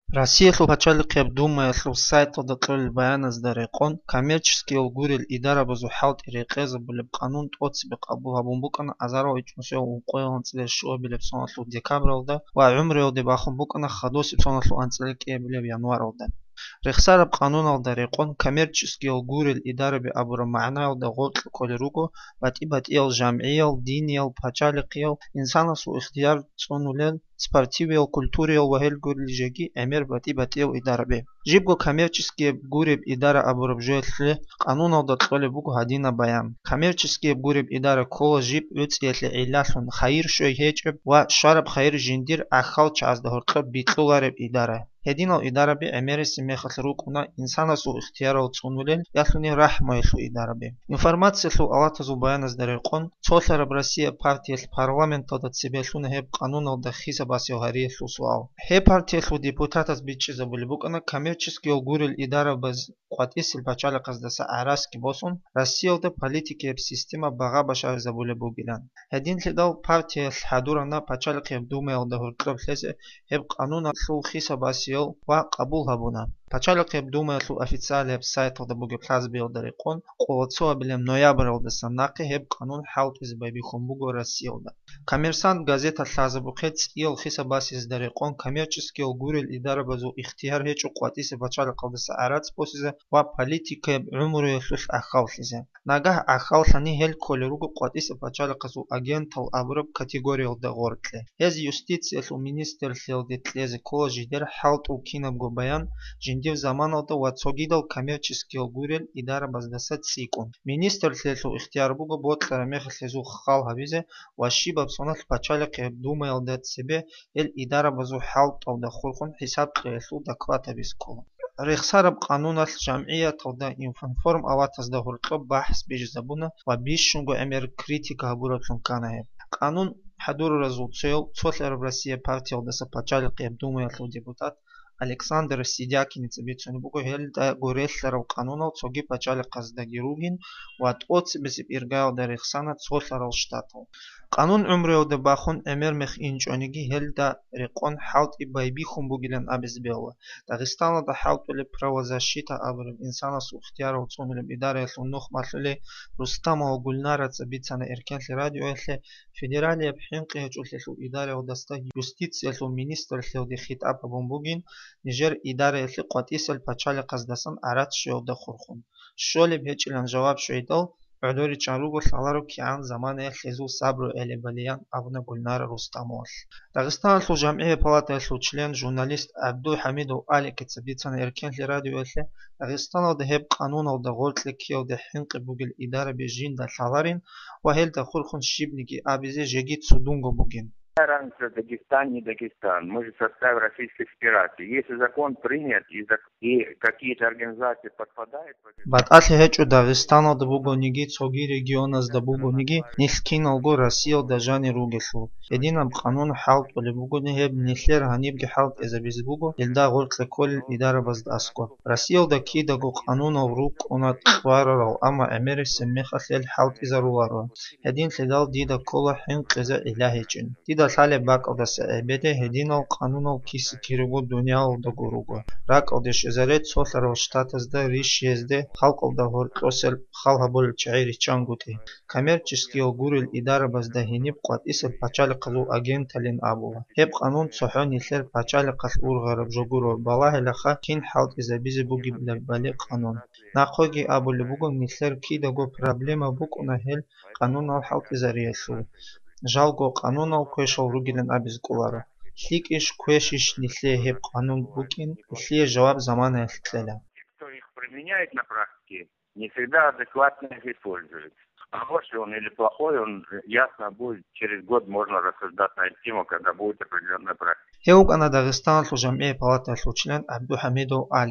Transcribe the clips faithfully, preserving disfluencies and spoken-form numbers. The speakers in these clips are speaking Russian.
Россия пачалиқи Думая сайта дақлил баяназ дариқон коммерческий гурил идара базу халт ириқеза булиб қанун тоцби қабул абун азаро ичмусё уқоян цле шо билиб сонаслу декабралда ва умриоди бахун букана хадоси сонаслу анцлеки билиб январалда رخصار قانون داريقون коммерческий гурил идара би абура ма'найл да гот колеруго бати батиел жам'иел диньел пачалиқиел инсана су ихтияр цонулел спортивел культурел вахел гурлижеги эмер бати батиел идара би жибго коммерческий гурил идара абура бжетле قانون да тле буго хадина баян коммерческий гурил идара кола жиб үцетле илаsun хайр шой хечб ва шараб хайр жиндир ахал час да хортла битлулареб идара هدينا إدارة بي أمريسي مخلروكونا إنسانا سو اختيارو تسونولين يخلوني رحمة يسو إدارة بي информация су алатазу баяназ дариқон цолара Россия партия парламента да цибелун хеб канунал да хиса басиогари су суал хеб партия су депутатас бичи забулибукана коммерческий гурил идара баз қватисил бачала қаздаса араски босун Россия да политики система бага башар забулибугилан هدين лидал партия хадурана бачала хеб думел да хурклоб лезе хеб канунал су хиса баси ва қабул ҳабуна пачалиқи думаяту официалиаб сайталда буги плазбиел дариқон қулацуа билем ноябралда санақи ҳеб қанун ҳалтиз байбихун буго Россиялда коммерсант газета лазабухет ил хиса басиз дариқон коммерческиел гурил идара базу ихтияр ҳечу қватиси пачалиқалда саарац посизе ва политикаеб умруи сус ахаллизе нагаҳ ахаллани ҳел колеругу қватиси пачалиқазу агентал абраб категориялда ғортле ҳез юстициялу министрлиелди тлезе кола жидер ҳалту кинабго баян жиндив заманалда ва цогидал коммерческиел гурил идара баздаса цикун министр лесу ихтияр буго ботлара мехлезу хал хавизе ва шибаб сонал пачалиқи думайл дат себе эл идара базу ҳалталда хурхун ҳисаб лесу даквата бискола рехсараб қанунал ҷамъияталда информ аватазда хуртлоб баҳс биж забуна ва бишшунго эмер критика ҳабуратлун канаҳеб қанун ҳадур резолюциял цолар Россия партиялдаса пачалиқи думаялу депутат Александр Сидякин цибицуни буго ҳелда гурелларав қанунал цоги пачалиқазда гиругин ва тъоцибисиб иргайл да рехсана цоларал штатал قانون عمره ده باخون امر مخ اینجانگی هل ده رقان حالت بایبی خون بگیرن ابز بیاله داغستان ده حالت ولی правозащита ابرم انسان سو اختیار و چونل اداره لونخ مسئله رستم و گلنار تبیتسان ارکان رادیو اهل فدرالی بحین قیچ لسو اداره و دسته یوستیتسیا لسو مینیستر لسو ده خطاب بومبوگین نیجر اداره لسو قطعیسل پچال قصدسان عرض شو ده خورخون شولی بهچلن جواب شویدال عدوری چاروگو سالارو کیان زمان خیزو صبر و البلیان ابن گلنار رستموال داغستان سو جمعیه پالات سو چلن ژورنالیست عبدو حمید و علی کتسبیتسان ارکن رادیو اله داغستان ده هب قانون و ده غلط لکیو ده حنق بوگل اداره بجین ده سالارین و هل ده خورخون شیبنگی ابیزه جگیت سودونگو بوگین Разница Дагестан, не Дагестан. Мы же в составе Российской Федерации. Если закон принят и, зак... и какие-то организации подпадают... Бат асли хечу Дагестана да буго ниги, цоги региона да буго ниги, нискиналго Россия да жани ругеслу. Единам канун халт вали буго нихеб нихлер ханибги халт эзабиз буго, илда гортле кол идара баз даско. Россия да ки да го кануна рук онат хварарал, ама эмери семмеха хел халт изаруларва. Един следал дида кола хин қиза илахичин. Дида سال باک او دست عبده هدین او قانون او کیسی کیروگو دنیا او دا گروگو راک او دش ازالت سوسر او شتات از دا ریش یزده خلق او دا هرکوسل خالها بول چعیری چانگوتی коммерческий او گوریل اداره باز دا هنیب قوات ایسل پاچال قلو اگین تلین آبوه هب قانون صحون ایسل پاچال قل اور غرب جگورو بالاه لخا کین حالت ازابیزی بوگی بلی قانون ناقوگی آبو لبوگو نیسلر کی دا گو پرابلیما بوگو هل قانون او حالت ازاریسو жалго қанунал кӯшал ругилен абиз кулара хикиш кӯшиш нисле хеб қанун букин нисле жаваб замана хитлеля кто их применяет на практике не всегда адекватно их использует хороший он или плохой он ясно будет через год можно рассуждать на эту тему когда будет определенная практика هيوغ أنا داغستان سو جمعية بلاتا سو چلن عبدو حميدو آليك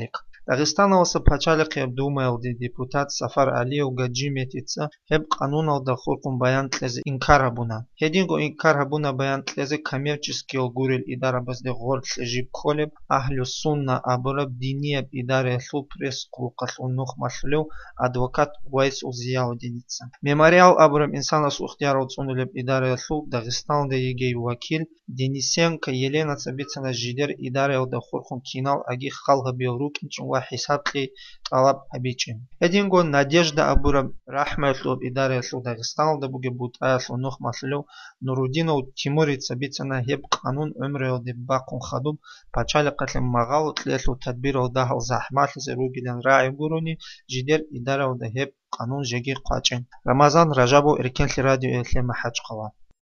Дагестаналса пачалиқеб думаилди депутат Сафар Алиев гаджиметица хеб кануналда хуркун баянтлезе инкарабуна. Хединго инкарабуна баянтлезе коммерческий гурил идарабазде гортле жиб колеб ахлю сунна абураб диниеб идаре лу пресс-клуб каслунух маслю адвокат Уайс Узияудиница. Мемориал абураб инсанас ухтяров цунулеб идаре лу Дагестанде егей вакил Денисенко Елена Цабицына жидер идаре да хуркун кинал аги халга белрукинчин ва хисабли талаб абичин. Эдинго Надежда абураб рахматлуб идаре лу Дагестанде буге бутая лунух маслю Нурудинов Тимури Цабицына хеб канун өмрел де бакун хадуб пачали катлем магал тлеслу тадбиров дахал захматлзе ругилен раи гуруни жидер идарев да хеб канун жеги қачен. Рамазан Ражабу Иркенли радио этле махач қала.